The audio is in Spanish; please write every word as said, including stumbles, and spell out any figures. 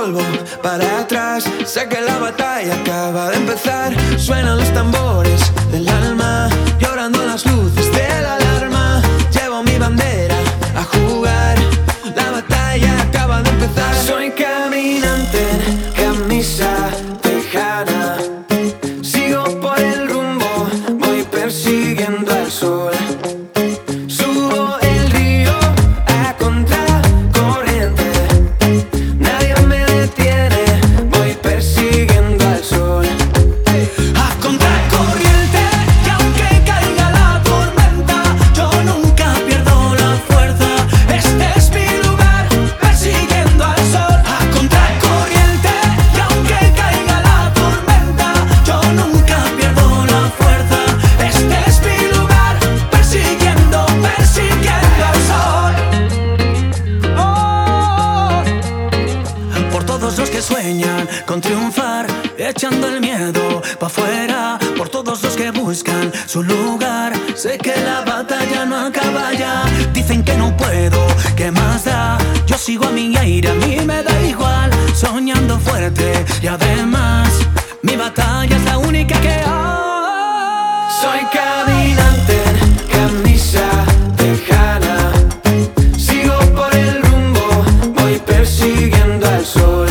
polvo para atrás. Sé que la batalla acaba de empezar. Suenan los tambores del alma, llorando las luces de la alarma. Llevo mi bandera a jugar, la batalla acaba de empezar. Soy caminante en camisa tejana, sigo por el rumbo, voy persiguiendo al sol. Subo el río a contracorriente, nadie me detiene, voy persiguiendo al sol. A contracorriente, y aunque caiga la tormenta, yo nunca pierdo la fuerza. Este es mi lugar, persiguiendo al sol. A contracorriente, y aunque caiga la tormenta, yo nunca pierdo la fuerza. Este es mi lugar, persiguiendo, persiguiendo al sol. Oh, por todos los que sueñan con triunfar, echando el miedo pa' afuera, por todos los que buscan su lugar. Sé que la batalla no acaba ya. Dicen que no puedo, ¿qué más da? Yo sigo a mi aire, a mí me da igual. Soñando fuerte y además mi batalla es la única que hay. Soy caminante en camisa tejana, sigo por el rumbo, voy persiguiendo al sol.